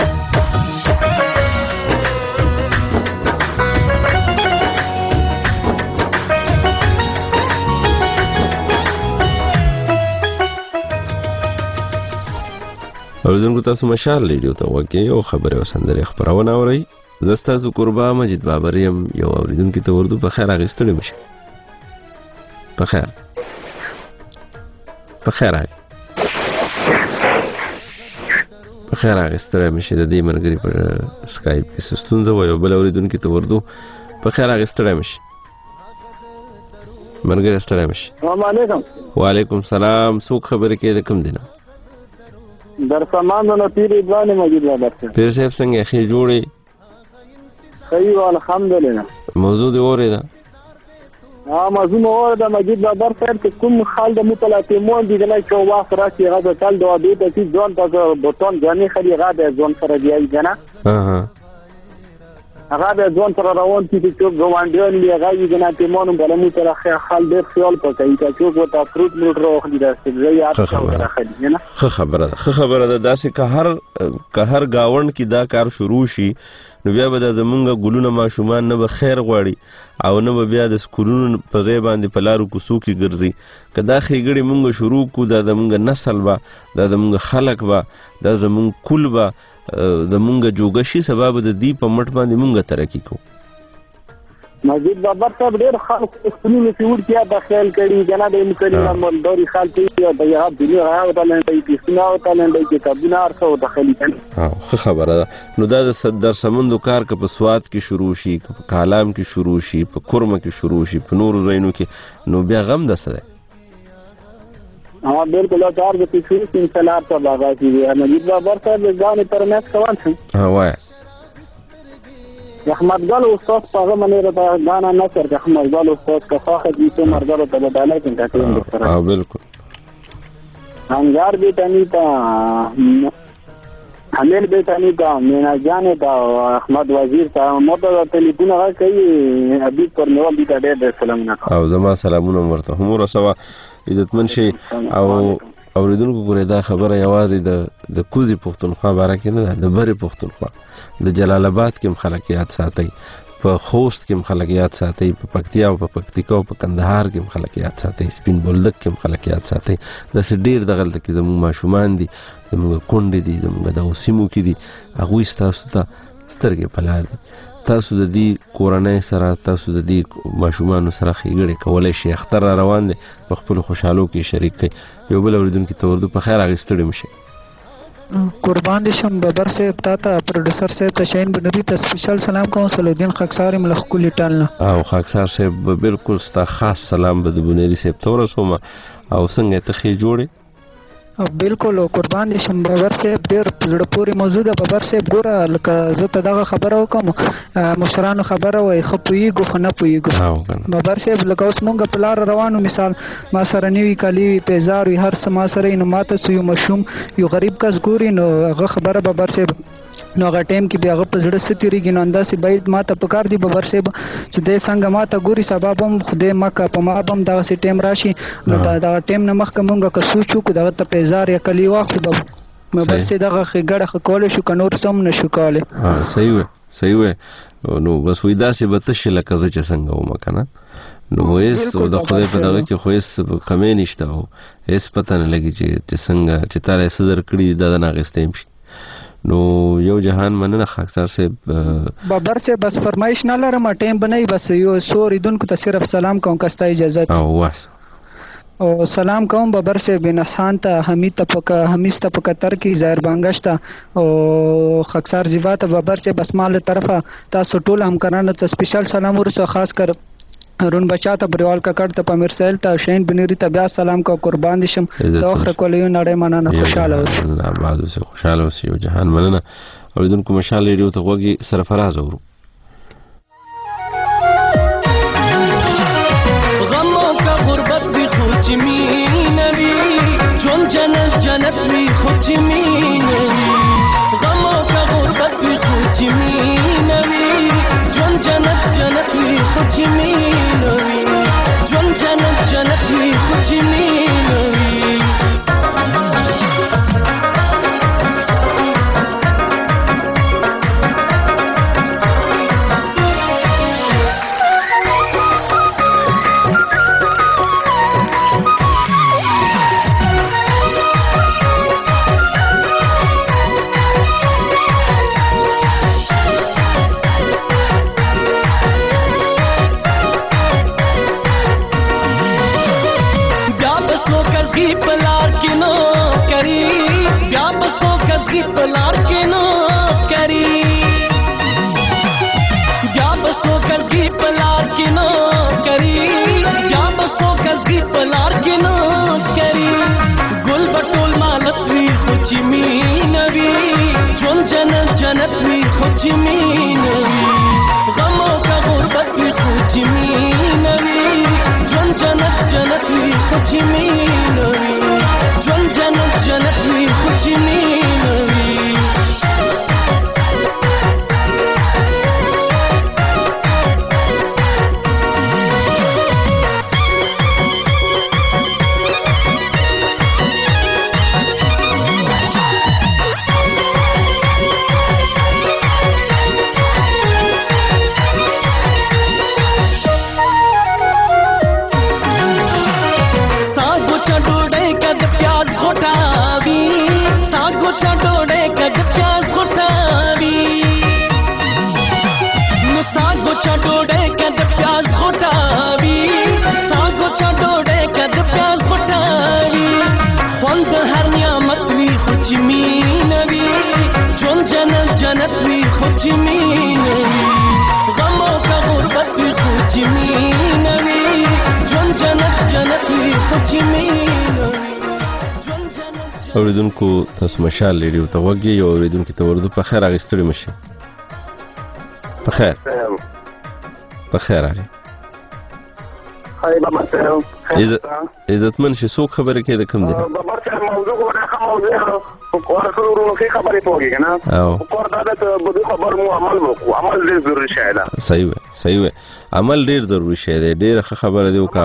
اوریدونکو تاسو مشال ریډیو ته وګورئ او خبره وسندره خبرونه اورئ. زستاسو قربا مجید بابریم یو اوریدونکو ته وردو په خیر اغستړي مشه په خیر په خیر په خیر اغستړي مشه د دې مرګري په سکایپ کې ستونزه و یو بل اوریدونکو ته وردو په خیر اغستړي مشه مرګري استړي مشه. السلام علیکم. وعلیکم السلام. څوک خبرې کې د کوم دینه در سامان نو پیر ادوان مجید بابر پیر صاحب څنګه خې جوړي خیو الحمدلله. موضوع دی اوریدا ها موضوع اوریدا مجید بابر صاحب چې کوم خال د مطالعاتمون دی دلای چې واخ راشي غږ تل د دې ته چې ځون په بوتون ځاني خلی غا د ځون سره دی کنه ها ها هغه د ځون سره روان کی چې ګوانډیان دی هغه یې نه تیمون بل مو سره خال ډیر خیال پکې چې څوک وتا فروټ ملټ روخ دي داسې زیات خبره خلی نه خه خبره ده خه خبره ده داسې که هر که هر گاوند کی دا کار شروع شي نو بیا به د زمونږ ګلونه ماشومان نه به خیر غواړي او نه به بیا د سکولونو په ځای باندې په لارو کوڅو کې ګرځي. که دا ښېګړې مونږ شروع کړو دا زمونږ نسل به دا زمونږ خلک به دا زمونږ کل به زمونږ جوګه شي سبا به د دې په مټ باندې مونږ ترقي کوو. مجید بابر صاحب ډېر خلک خپلونو کې وړتیا داخل کړي کنه د مکلمه مالداري خلک یې د یاد دنیا هغه تلنټي کیسونه او تلنټي کتابونه ارخه او داخلي کړي. ها خبره ده. نو دا د صدر سمندو کار که په سواد کې شروع شي، که په کالام کې شروع شي، په کورمه کې شروع شي، په نورو ځایونو کې، نو بیا غم ده سره. ها بالکل کار د پیښې انسانات په باغ کې مجید بابر صاحب ځان پر مېس کوان شي. ها وای احمد ګل استاد په منیره دا غانا نصر د احمد ګل استاد کا فاخر دي ته مرګره ته بداله کې کټین دکتور. ها بالکل. انګار به تانی تا حمل به تانی تا مینا جان تا احمد وزیر تا موږ ته ټلیفون راکړي ابي پر نو دي ته ډېر سلام نه. او زما سلامونه ورته هم ورسوه عزتمن شي. او اوریدونکو ګورې دا خبره یوازې د د کوزي پښتونخوا باره کې نه ده، د برې پښتونخوا د جلال آباد کې هم خلک یاد ساتي، په خوست کې هم خلک یاد ساتي، په پکتیا او په پکتیکا او په کندهار کې هم خلک یاد ساتي، سپین بولدک کې هم خلک یاد ساتي. داسې ډېر دغلته کې زموږ ماشومان دي، زموږ کونډې دي، زموږ دغو سیمو کې دي، هغوی ستاسو ته سترګې په لار دي. تاسو د دې کورنۍ سره، تاسو د دې ماشومانو سره ښېګړې کولی شئ. اختر را روان دی، په خپلو خوشحالو کې شریک کړئ. یو بل اورېدونکي ته اردو په خیر هغې ستړي مشئ. قربان دي شم ببر صاحب تا ته پروډوسر صاحب ته شاهین بنوري ته سپیشل سلام کوم. صلاح خاکسار یم له ښکلي ټال نه. او خاکسار صاحب بالکل ستا خاص سلام به د بنوري صاحب ته ورسوم. او څنګه ته ښې جوړې؟ بالکل قربان دي شم ببر صاحب ډېر زړه پورې موضوع ده. ببر صاحب ګوره لکه زه ته دغه خبره وکړم، مشرانو خبره وایي ښه پوهېږو خو نه پوهېږو. ببر صاحب لکه اوس مونږ په لاره روانو، مثال ما سره نوي کالي وي، پیزار وي، هر څه ما سره وي، نو ما ته څه یو ماشوم یو غریب کس ګوري، نو هغه خبره ببر صاحب نو هغه ټایم کې بیا هغه په زړه څه تېرېږي. نو همداسې باید ما ته پکار دي ببر صاحب چې دی څنګه ما ته ګوري، سبا به هم خدای مکه په ما به هم دغسې ټایم راشي، نو دغه ټایم نه مخکې مونږ که سوچ وکړو دغه ته پیزار یا کالي واخلو، به بس دغه ښېګړه ښه کولی شو، که نور څه هم نه شو کولی. صحیح وی صحیح وی. نو بس وایي داسې به تشې لکه زه چې څنګه ومه که نه، نو هېڅ د خدای په دغه کې خو هېڅ کمی نشته او هېڅ پته نه لګي چې څنګه چې تا له څه درکړي دا د نه اخیستی هم شي. نو یو جهان مننه خاکسار صاحب. بابر صاحب بس فرمایش نه لرم، ټایم به نه وي، بس یو څو اورېدونکو ته صرف سلام کوم که ستا اجازت. او واس او سلام کوم ببر صاحب، نسخان ته، حمید ته په حمیز ته په قطر کې، ظاهر بانګش ته او خاکسار زیبا ته. ببر صاحب بس ما له طرفه تاسو ټول همکارانو ته سپیشل سلام ورسوه، خاص کر رون بچا ته، بریوال ککړ ته، پامیر سهیل ته، شاهین بنوري ته بیا سلام کو. قربان دي شم. د اخر کولیو نړۍ مننه. خوشاله اوسئ. آباد اوسئ، خوشاله اوسئ. یو جهان مننه. اوریدونکو مشال ریډیو ته غوږی سرفراز اورو. غموں کا غربت بھی خوچ مینوی، جون جنت جنت بھی خوچ مینوی. غموں کا غربت بھی خوچ مینوی، جون جنت جنت بھی خوچ مینوی. جون جنت جنت بھی خوچ مینوی. جنت وی خو چې مینه وي غم او که غربت وي خو چې مینه وي ژوند جنت جنت وي خو چې مینه وي اوریدونکو تاسو مشال ریډیو ته وګورئ یو اوریدونکو ته ورته په خیر اغستړي مشه په خیر په خیر علي هاي بابا سلام عزتمن شي څوک خبره کې د کوم دي بابا سلام موضوع ولا موضوع ورته ورو کې خبرې پوهیږي کنه او ورته د بده خبر مو عمل وکړو عمل ډېر ضروري شی دی صحیح وي صحیح وي عمل ډېر ضروري شی دی ډېر خبره دی وکړه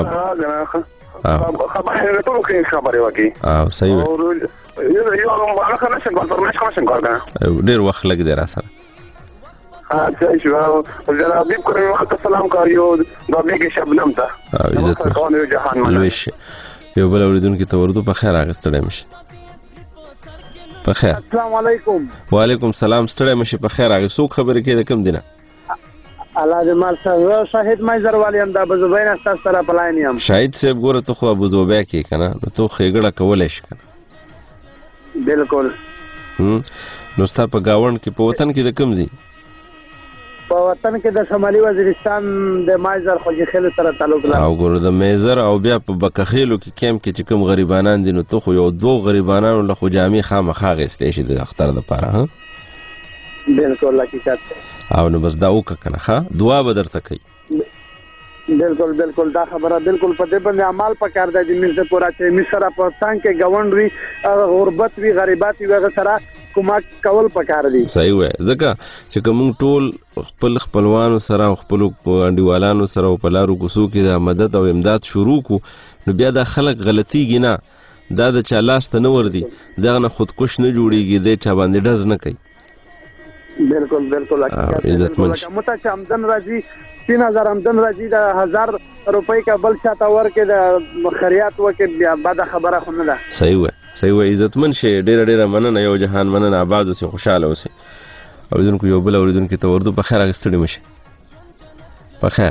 خبره ټول کې خبره وکړي او صحیح وي یو هغه خلاص څنګه پرمش کوم څنګه دا ډېر وخت لګ دی را سره ها صحیح شو جناب دې کوم وخت سلام کاریو د دې شبنم ته عزت مو جهان ملوش یو بل اوریدونکو ته ورته په خیر اغستړی مشه په خیر السلام علیکم وعلیکم السلام ستړی مشه په خیر هغه څوک خبره کې د کوم دینه الله دې مال سره شاهد مایزر والی هم د ابوزبین استاد سره پلاین یم شاهد صاحب ګوره ته خو ابوزوبیا کې کنه نو ته خېګړه کولای شې کنه بالکل هم نو ستا په گاوند کې په وطن کې د کوم ځای په وطن کې د شمالي وزیرستان د مایزر خوږی خیل سره تعلق لري او ګوره د میزر او بیا په بکخیلو کې کیم کې چې کوم غریبانان دي نو ته خو یو دوه غریبانانو له خو جامع خامخا غېستې شي د اختر د پاره ها بالکل حقیقت او نو بس دا وکړه کنه ها دعا به درته کوي بالکل بالکل دا خبره بالکل په دې باندې عمل پکار دی چې موږ پورا چې موږ سره په څنګه کې غوند وی غربت وی غریبات وی هغه سره کومک کول پکار دی صحیح وای ځکه چې کوم ټول خپل خپلوانو سره خپل انډیوالانو سره په لارو کوسو کې د مدد او امداد شروع کو نو بیا د خلک غلطیږي نه دا د چا لاس ته نه وردی دغه نه خودکش نه جوړیږي د چا باندې ډز نه کوي بالکل بالکل عزت منش مته چې آمدن راځي तीन हजार आमदन राजी د हजार روپۍ کا بل شاته ورکې د خیرات وکړي بیا بعد خبره خو نه ده صحیح وای صحیح وای عزتمن شي ډېر ډېر مننه یو جهان مننه آباد اوسې خوشاله اوسې اوریدونکو یو بل اوریدونکو ته ورته په خیر اغستړي مشه په خیر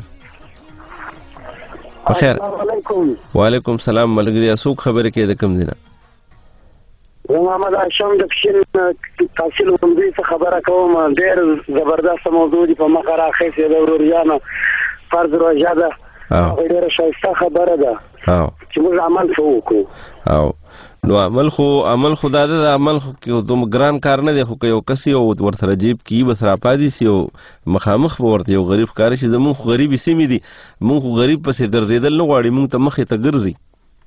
په خیر علیکم وعلیکم السلام ملګری اسوک خبره کې د کم دینه محمد هاشم د کشن تحصیل وندوی څخه خبره کوم ډېر زبردست موضوع دی په مخه راخېسې د وروریانو فرض روژه ده ډېره ښایسته خبره ده چې موږ عمل څه وکړو او نو عمل خو عمل خو دا ده عمل خو دوم ګران کار نه دی خو که یو کس یو ورسره جیب کې بس راپادي سي او مخامخ به ورته یو غریب کار شي زمونږ خو غریبې سیمې دي مونږ خو غریب پسې ګرځېدل نه غواړي مونږ ته مخې ته ګرځي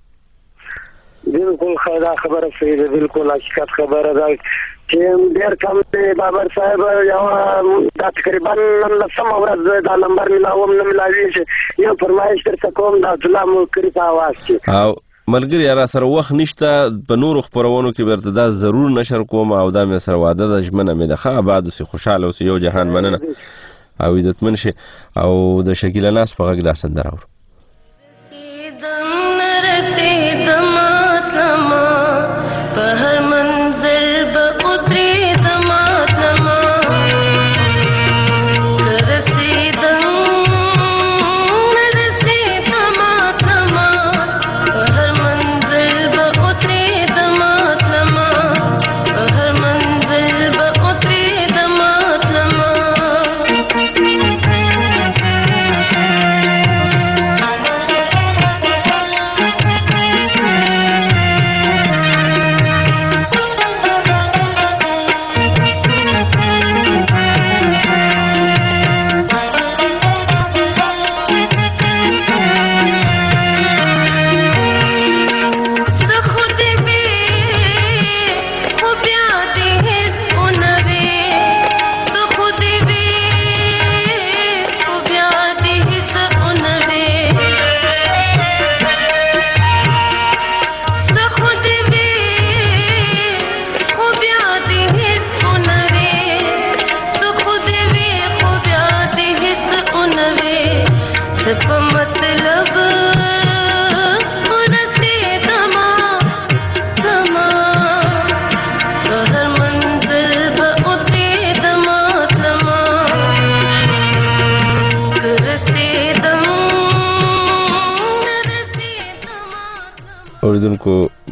بالکل خدا خبره صحیح ده بالکل حقیقت خبره ده چې ډېر کم دی بابر صاحب یو دا تقریبا نن لسمه ورځ دا نمبر ملاوم نه ملاویږي یو فرمایش درته کوم د عبدالله ملکري په اواز کې او ملګری را سره وخت نشته په نورو خپرونو کې برته دا ضرور نشر کوم او دا مې سره واده د ژمنه مې ده ښه آباد اوسې خوشحاله اوسې یو جهان مننه او عزتمن شي او د شکیله ناز په غږ دا سندره اورو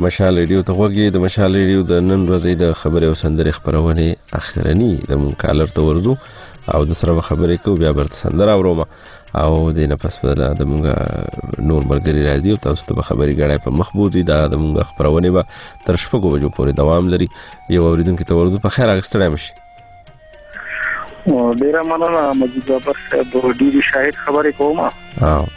مشال ریډیو ته وګورئ. د مشال ریډیو د نن ورځې د خبرې او سندرې خبرونه اخرنی د مون کالر ته ورځو او د سره خبرې کوو بیا برته سندره اورم او د نه پس بدله د مونږ نور مرګري راځي او تاسو ته خبرې غړای په مخبودي دا د مونږ خبرونه به تر شپږو بجو پورې دوام لري. یو اوریدونکو ته ورځو په خیر اغستړی مشي. ډیره مننه مجید بابر صاحب ډیری شاهد خبرې کوم. ها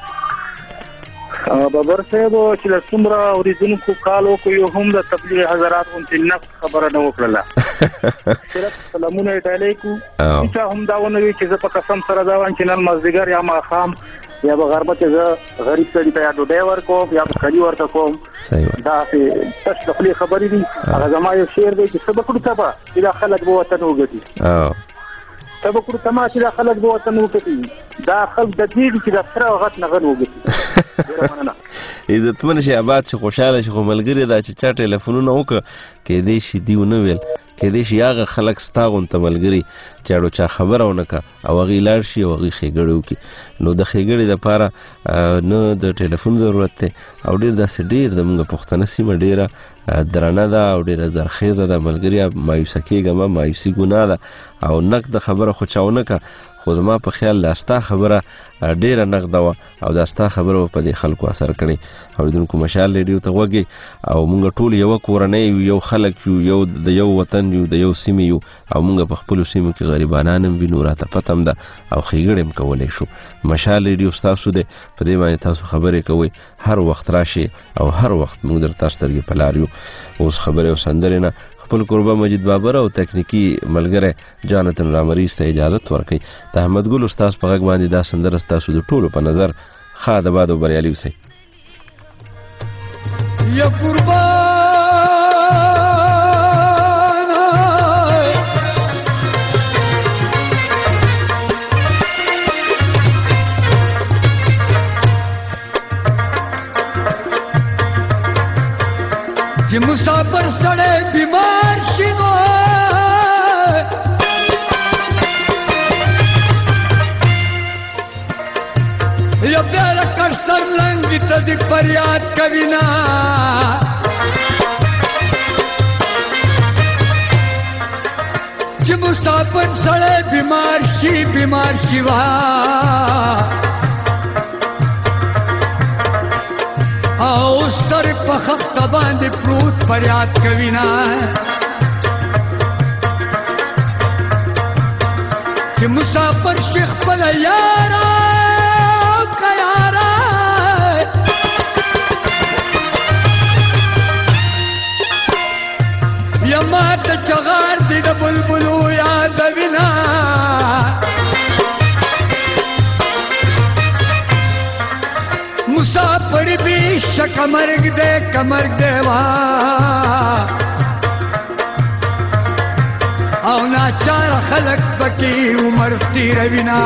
بابر صاحب چې د څومره اوریدونکو کالو کو یو هم د تبلیغ حضرات اونته نفس خبره نه وکړه. صرف سلامونه ډالې کو چې هم دا ونه وی چې زه په قسم سره دا وان چې نن مازدیګر یا ماخام یا به غربت زه غریب سړي ته یا ډوډۍ ورکوم یا کلی ورته کوم. دا چې تاسو خپل خبرې دي هغه زما یو شعر دی چې سبق ورته به چې خلک به وطن وګټي. اه سبق ورته ما چې خلک به وطن وګټي. دا خلک د دې چې د سره غت نه غن وګټي. عزتمن شي آباد شي خوشاله شي خو ملګری دا چې چا ټلیفونونه وکړه کې دې شي دیونه ویل کې دې شي هغه خلک ستاغون ته ملګری چاړو چا خبره ونکه او هغه لاړ شي او هغه خېګړې وکي. نو د خېګړې لپاره نه د ټلیفون ضرورت ته او ډیر داسې ډیر د موږ پښتنه سیمه ډیره درانه ده او ډیره زرخیزه ده ملګری مایوسه کېږه ما مایوسي ګناه ده او نک د خبره خو چاونکه خو زما په خیال لاستا خبره ډیره نقده وه او داستا خبره په دې خلکو اثر کړی. اوریدونکو مشال ریډیو ته وګورئ او موږ ټول یو کورنۍ یو خلک یو یو د یو وطن یو د یو سیمې یو او موږ په خپل سیمو کې غریبانان هم وینو راته پتم ده او خېګړې هم کولای شو. مشال ریډیو ستاسو دی په دې باندې تاسو خبرې کوئ هر وخت راشي او هر وخت موږ درته سترګې په لار یو. اوس خبرې او سندرې نه خپل قربا مجید بابر او تکنیکی ملګری جانتن رامریز ته اجازه ورکړي. د احمد ګل استاد په غږ باندې دا سندره ستاسو د ټولو په نظر ښه د باد او بریالي اوسئ. یا قربان چې مسافر سړی بیمار شي نو یا بیا لکر سر لنګ ته دې فریاد کوي نه چې مسافر سړی بیمار شي بیمار شي وا او سر په خخته باندې پروت فریاد کوي نه چې مسافر شي خپل یارا قیارا یا ما ته چغار دي د بلبلو یادوي نه مسافر بھی شک مرگ دے کمرگ دے وا او ناچار خلق بکی عمر تیر وینا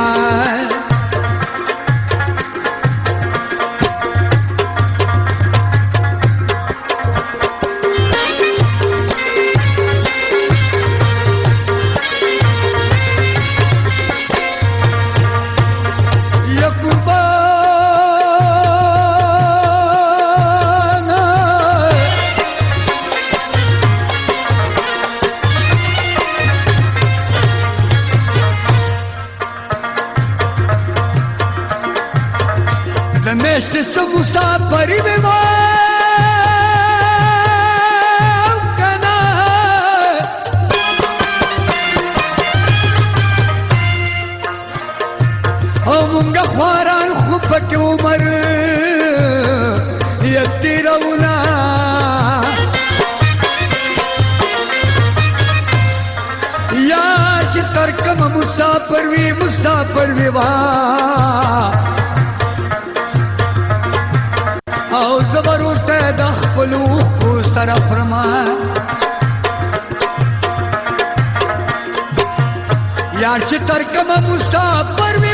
یار چې ترکم مسافر وی